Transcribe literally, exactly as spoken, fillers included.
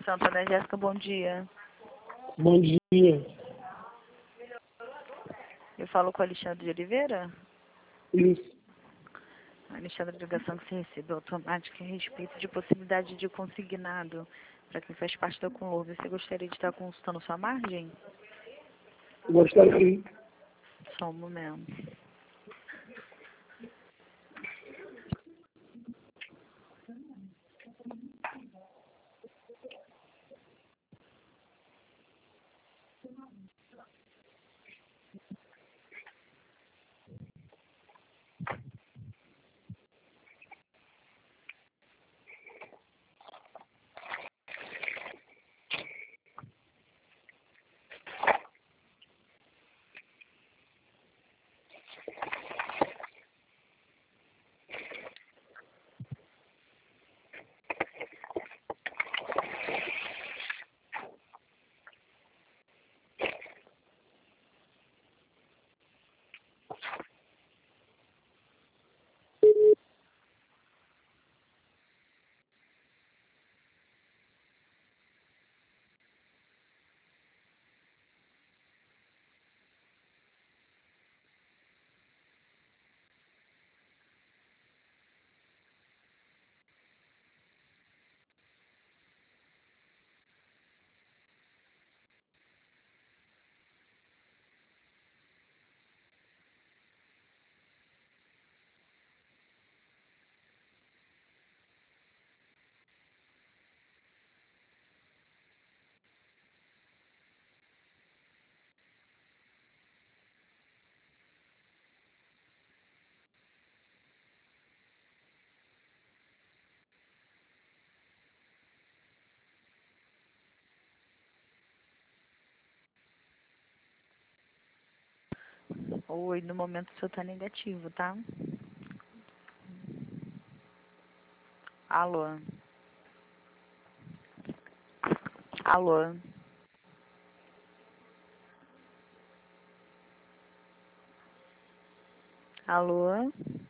Santo André, Jéssica, bom dia. Bom dia. Eu falo com o Alexandre de Oliveira. Isso. Alexandre, a ligação que você recebeu automática a respeito de possibilidade de consignado para quem faz parte da Conlurb. Você gostaria de estar consultando sua margem? Gostaria. Só um momento. Oi, no momento o seu tá negativo, tá? Alô? Alô? Alô?